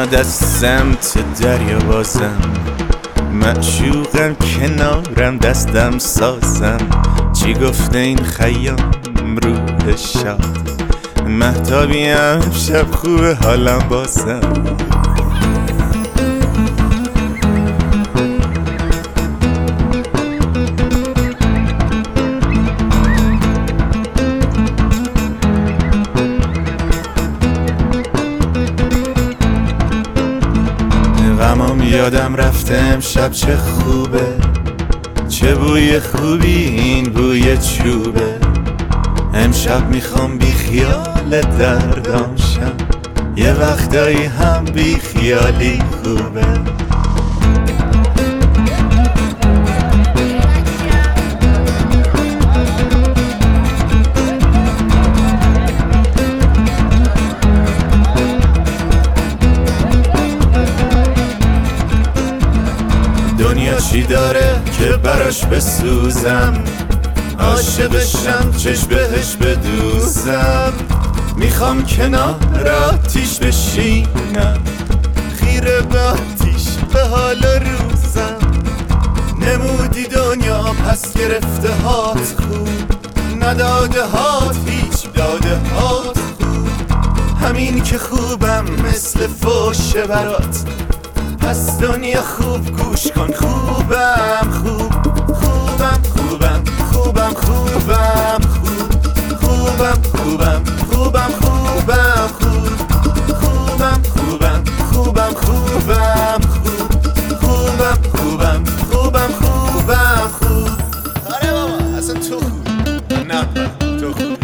میاد از سمت دریا بازم، معشوقم کنارم دستم سازم. چی گفته این خیام روح شاد، مهتابیم شب خوبه حالم بازم. غمام یادم رفته امشب چه خوبه، چه بوی خوبی این بوی چوبه. امشب میخوام بی خیال دردام شم، یه وقتایی هم بی خیالی خوبه. دنیا چی داره که براش بسوزم، عاشقشم چشم بهش بدوزم. میخوام کنار آتیش بشینم، خیره به آتیش به حال روزم. نمودی دنیا پس گرفته هات خوب، نداده هات هیچ داده هات خوب. همین که خوبم مثل فوشه برات، پس دنیا خوب گوش کن. خوبم خوب، خوبم خوبم، خوبم خوبم خوب، خوبم خوبم، خوبم خوبم خوب، خوبم خوبم، خوبم خوبم خوب، خوبم خوبم، خوبم خوبم خوب. آره بابا اصلا تو خوب، نه تو خوب.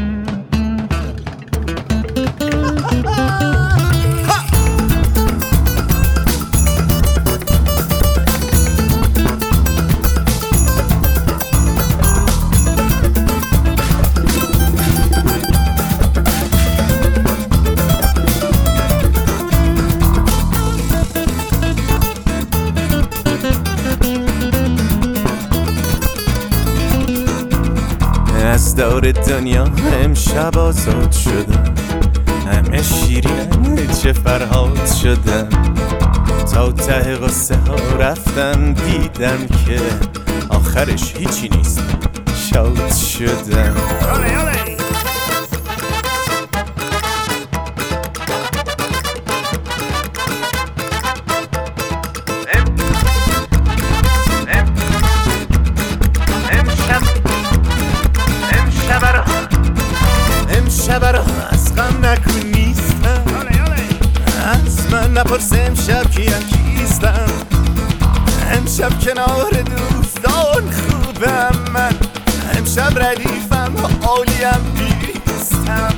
از دور دنیا امشب آزاد شدم، همه شیرین چه فرهاد شدم. تا ته قصه ها رفتم دیدم که آخرش هیچی نیست، شاد شدم. امشب را از غم نکن نیستم، از من نپرس امشب کیم کیستم. امشب کنار دوستان خوبم من، امشب ردیفم و عالیم نیستم.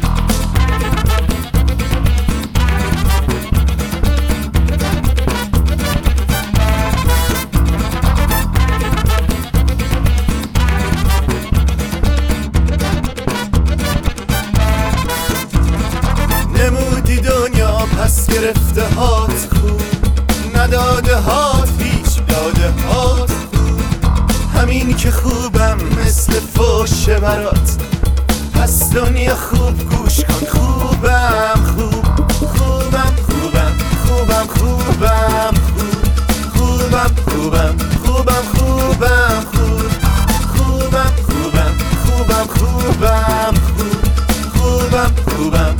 نمودی دنیا پس گرفته هات خوب، نداده هات هیچ داده هات خوب. همین که خوبم مثل فوشه برات، پس دنیا خوب گوش کن. خوبم خوب، خوبم خوبم، خوبم خوبم خوب، خوبم خوبم، خوبم خوبم خوب، خوبم خوبم، خوبم خوبم خوب، خوبم خوبم،